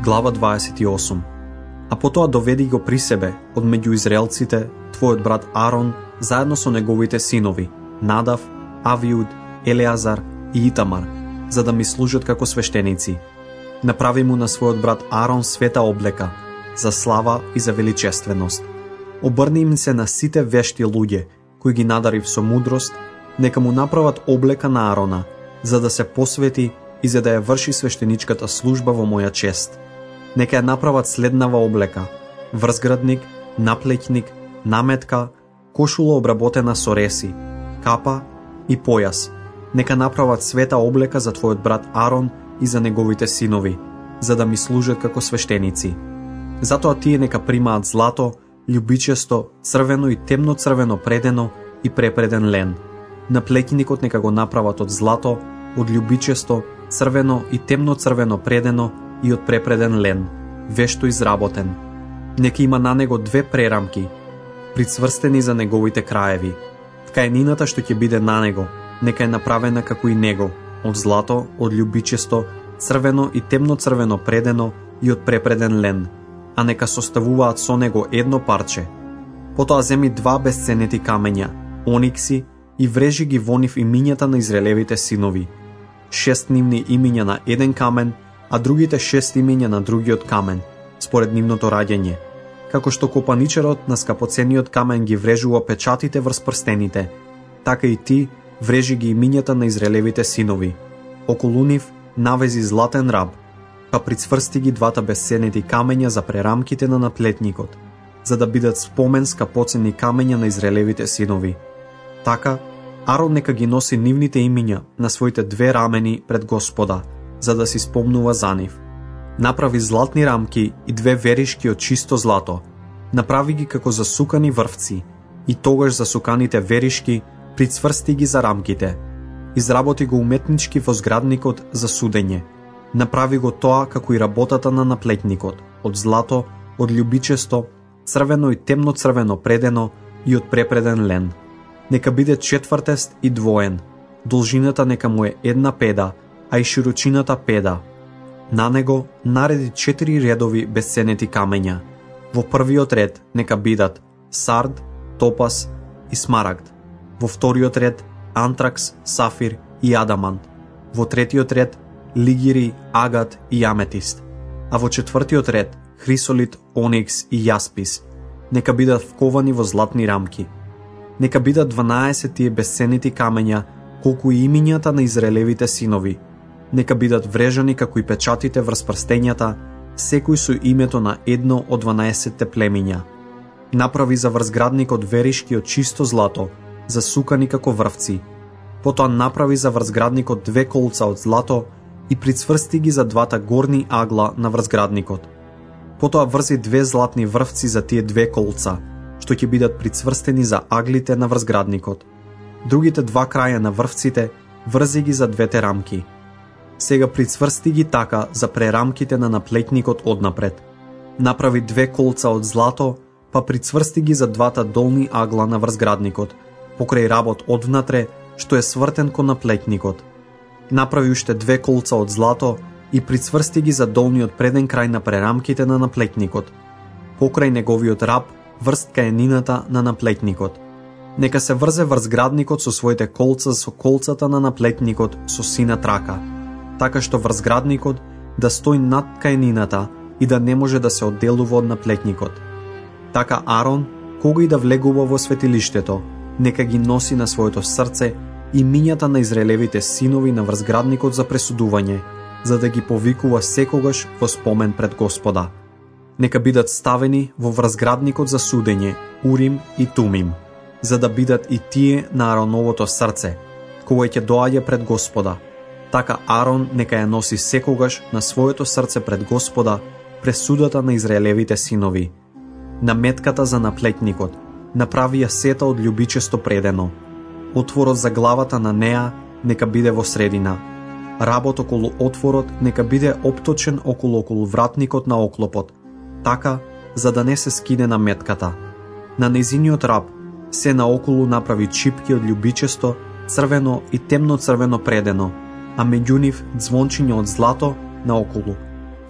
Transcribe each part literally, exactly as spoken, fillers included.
глава дваесет и осум. А потоа доведи го при себе од меѓу израелците твојот брат Арон заедно со неговите синови Надав, Авиуд, Елеазар и Итамар, за да ми служат како свештеници. Направи му на својот брат Арон света облека за слава и за величественост. Обрни им се на сите вешти луѓе кои ги надарив со мудрост, нека му направат облека на Арона, за да се посвети и за да ја врши свештеничката служба во моја чест. Нека ја направат следнава облека: врзградник, наплеќник, наметка, кошула обработена со реси, капа и појас. Нека направат света облека за твојот брат Арон и за неговите синови, за да ми служат како свештеници. Затоа тие нека примаат злато, љубичесто, црвено и темно црвено предено и препреден лен. Наплеќникот нека го направат од злато, од љубичесто, црвено и темно црвено предено и од препреден лен, вешто изработен. Нека има на него две прерамки, прицврстени за неговите краеви. Ткаенината што ќе биде на него, нека е направена како и него, од злато, од љубичесто, црвено и темно црвено предено и од препреден лен, а нека составуваат со него едно парче. Потоа земи два бесценети камења, оникси, и врежи ги во нив имињата на израелевите синови. Шест нивни имиња на еден камен, а другите шест имиња на другиот камен, според нивното раѓање. Како што копаничарот на скапоцениот камен ги врежува печатите врз прстените, така и ти врежи ги имињата на израелевите синови. Околу нив навези златен раб, па прицврсти ги двата бесценети камења за прерамките на наплетникот, за да бидат спомен скапоцени камења на израелевите синови. Така, Арон нека ги носи нивните имиња на своите две рамени пред Господа, за да си спомнува за нив. Направи златни рамки и две веришки од чисто злато. Направи ги како засукани врвци, и тогаш засуканите веришки прицврсти ги за рамките. Изработи го уметнички во зградникот за судење. Направи го тоа како и работата на наплетникот, од злато, од љубичесто, црвено и темно црвено предено и од препреден лен. Нека биде четвртест и двоен, должината нека му е една педа, а и широчината педа. На него нареди четири редови бесценети камења. Во првиот ред нека бидат сард, топас и смарагд. Во вториот ред антракс, сафир и адамант. Во третиот ред лигири, агат и аметист. А во четвртиот ред хрисолит, оникс и јаспис. Нека бидат вковани во златни рамки. Нека бидат дванаесет тие бесценети камења, колку и имињата на израелевите синови. Нека бидат врежани како и печатите врз прстењата, секој со името на едно од дванаесетте племиња. Направи за врзградникот веришки од чисто злато, засукани како врвци. Потоа направи за врзградникот две колца од злато и прицврсти ги за двата горни агла на врзградникот. Потоа врзи две златни врвци за тие две колца, што ќе бидат прицврстени за аглите на врзградникот. Другите два краја на врвците врзи ги за двете рамки. Сега прицврсти ги така за прерамките на наплетникот однапред. Направи две колца од злато, па прицврсти ги за двата долни агла на врзградникот, покрај работ одвнатре, што е свртен кон наплетникот. Направи уште две колца од злато и прицврсти ги за долниот преден крај на прерамките на наплетникот, покрај неговиот раб врз ткаенината на наплетникот. Нека се врзе врзградникот со своите колца со колцата на наплетникот со сина трака, така што врзградникот да стои над ткаенината и да не може да се одделува од наплетникот. Така Арон, кога и да влегува во светилиштето, нека ги носи на своето срце имињата на израелевите синови на врзградникот за пресудување, за да ги повикува секогаш во спомен пред Господа. Нека бидат ставени во врзградникот за судење, Урим и Тумим, за да бидат и тие на Ароновото срце, кога ќе доаѓа пред Господа. Така Арон нека ја носи секогаш на своето срце пред Господа пресудата на израелевите синови. На метката за наплетникот направи ја сета од љубичесто предено. Отворот за главата на неа нека биде во средина. Работ околу отворот нека биде опточен околу околу вратникот на оклопот, така за да не се скине на метката. На незиниот раб се наоколу направи чипки од љубичесто, црвено и темно црвено предено, а меѓу нив звончиња од злато наоколу.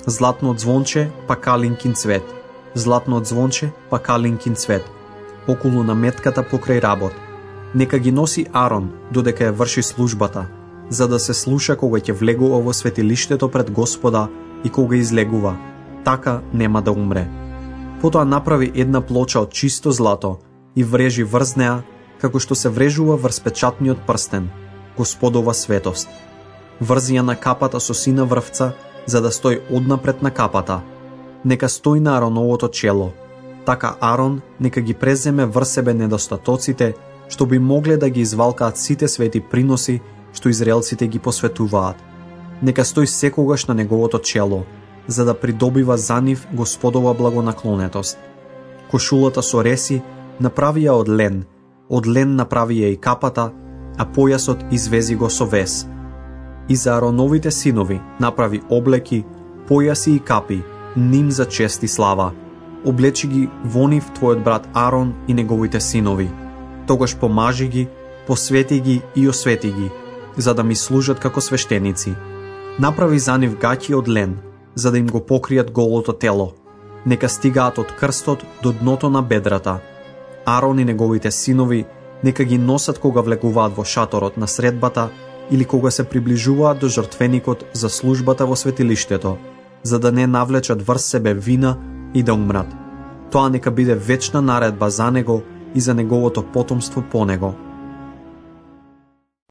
Златно звонче, па калинкин цвет. Златно звонче, па калинкин цвет. Околу наметката покрај работ. Нека ги носи Арон, додека ја врши службата, за да се слуша кога ќе влегува во светилиштето пред Господа и кога излегува. Така нема да умре. Потоа направи една плоча од чисто злато и врежи врз неа, како што се врежува врз печатниот прстен, Господова светост. Врзи ја на капата со сина врвца, за да стои однапред на капата. Нека стои на Ароновото чело. Така Арон нека ги преземе врз себе недостатоците, што би могле да ги извалкаат сите свети приноси што израелците ги посветуваат. Нека стои секогаш на неговото чело, за да придобива за нив Господова благонаклонетост. Кошулата со реси направи ја од лен, од лен направи ја и капата, а појасот извези го со вес. И за Ароновите синови направи облеки, појаси и капи, ним за чест и слава. Облечи ги во нив твојот брат Арон и неговите синови. Тогаш помажи ги, посвети ги и освети ги, за да ми служат како свештеници. Направи за нив гаќи од лен, за да им го покријат голото тело. Нека стигаат од крстот до дното на бедрата. Арон и неговите синови нека ги носат кога влегуваат во шаторот на средбата или кога се приближуваат до жртвеникот за службата во светилиштето, за да не навлечат врз себе вина и да умрат. Тоа нека биде вечна наредба за него и за неговото потомство по него.